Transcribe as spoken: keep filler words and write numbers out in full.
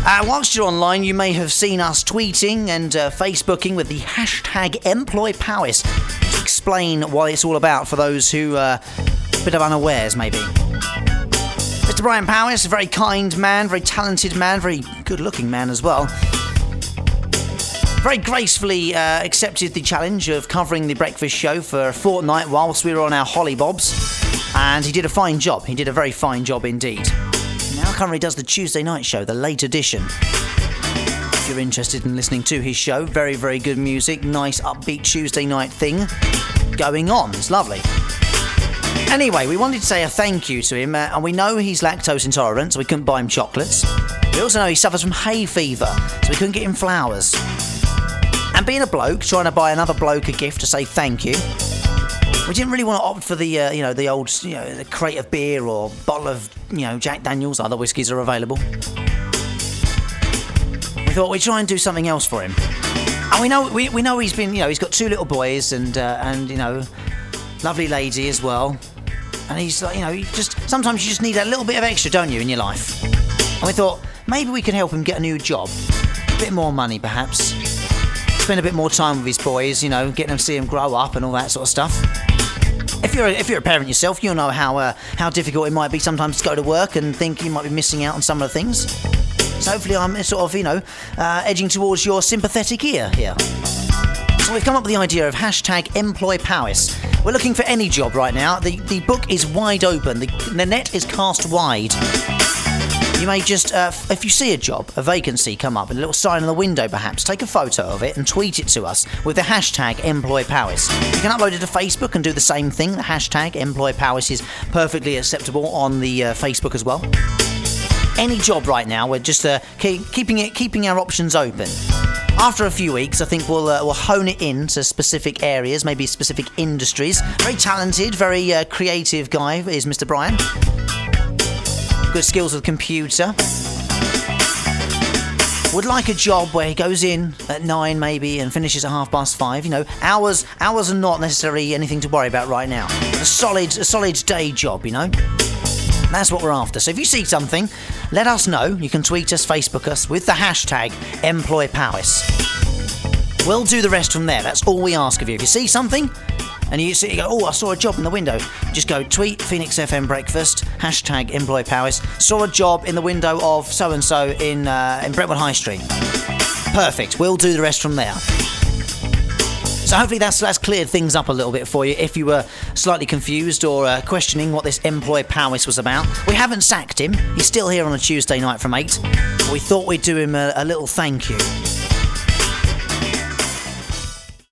Uh, whilst you're online, you may have seen us tweeting and uh, Facebooking with the hashtag EmployPowys to explain what it's all about for those who are uh, a bit of unawares, maybe. Mister Brian Powys, a very kind man, very talented man, very good-looking man as well. Very gracefully uh, accepted the challenge of covering the breakfast show for a fortnight whilst we were on our hollybobs, and he did a fine job. He did a very fine job indeed. Now currently does the Tuesday night show, the late edition. If you're interested in listening to his show, very, very good music, nice upbeat Tuesday night thing going on. It's lovely. Anyway, we wanted to say a thank you to him, uh, and we know he's lactose intolerant, so we couldn't buy him chocolates. We also know he suffers from hay fever, so we couldn't get him flowers. And being a bloke, trying to buy another bloke a gift to say thank you, we didn't really want to opt for the, uh, you know, the old, you know, the crate of beer or bottle of, you know, Jack Daniels. Other whiskies are available. We thought we'd try and do something else for him. And we know, we, we know he's been, you know, he's got two little boys and, uh, and you know, lovely lady as well. And he's like, you know, you just sometimes you just need a little bit of extra, don't you, in your life? And we thought maybe we could help him get a new job, a bit more money, perhaps. Spend a bit more time with his boys, you know, getting them to see him grow up and all that sort of stuff. If you're a, if you're a parent yourself, you'll know how uh, how difficult it might be sometimes to go to work and think you might be missing out on some of the things. So hopefully I'm sort of, you know, uh, edging towards your sympathetic ear here. So we've come up with the idea of hashtag EmployPowys. We're looking for any job right now. The the book is wide open. The, the net is cast wide. You may just, uh, if you see a job, a vacancy come up, and a little sign on the window perhaps, take a photo of it and tweet it to us with the hashtag EmployPowys. You can upload it to Facebook and do the same thing. The hashtag EmployPowys is perfectly acceptable on the uh, Facebook as well. Any job right now, we're just uh, keep, keeping it, keeping our options open. After a few weeks, I think we'll uh, we'll hone it in to specific areas, maybe specific industries. Very talented, very uh, creative guy is Mister Brian. Good skills with computer. Would like a job where he goes in at nine maybe and finishes at half past five. You know, hours hours are not necessarily anything to worry about right now. But a solid a solid day job, you know. That's what we're after. So if you see something, let us know. You can tweet us, Facebook us with the hashtag EmployPowys. We'll do the rest from there. That's all we ask of you. If you see something and you see, you go, oh, I saw a job in the window, just go tweet Phoenix F M Breakfast, hashtag EmployPowys. Saw a job in the window of so-and-so in, uh, in Brentwood High Street. Perfect. We'll do the rest from there. So hopefully that's, that's cleared things up a little bit for you if you were slightly confused or uh, questioning what this EmployPowys was about. We haven't sacked him. He's still here on a Tuesday night from eight. We thought we'd do him a, a little thank you.